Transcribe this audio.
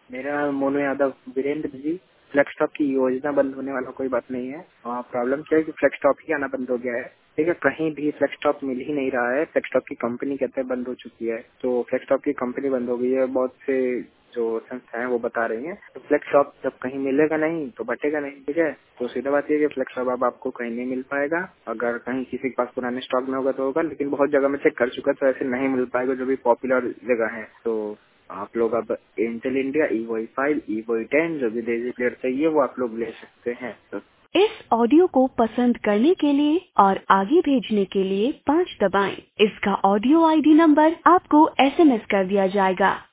मेरा नाम मोनू यादव वीरेंद्र जी। फ्लेक्सटॉप की योजना बंद होने वाला कोई बात नहीं है। प्रॉब्लम क्या है कि फ्लेक्सटॉप ही आना बंद हो गया है। ठीक है, कहीं भी फ्लेक्सटॉप मिल ही नहीं रहा है। फ्लेक्सटॉप की कंपनी कहते हैं बंद हो चुकी है, तो फ्लेक्सटॉप की कंपनी बंद हो गई है। बहुत से जो संस्थाएं वो बता रही हैं, तो फ्लेक्सटॉप जब कहीं मिलेगा नहीं तो बटेगा नहीं। ठीक है, तो सीधा बात ये है कि फ्लेक्सटॉप अब आपको कहीं नहीं मिल पाएगा। अगर कहीं किसी के पास पुराने स्टॉक में होगा तो होगा, लेकिन बहुत जगह में चेक कर चुका तो ऐसे नहीं मिल पाएगा जो भी पॉपुलर जगह है। तो आप लोग अब इंटेल इंडिया EVOI5, EVOI10 जो विदेशी प्लेयर चाहिए वो आप लोग ले सकते हैं। तो इस ऑडियो को पसंद करने के लिए और आगे भेजने के लिए 5 दबाएं। इसका ऑडियो ID नंबर आपको SMS कर दिया जाएगा।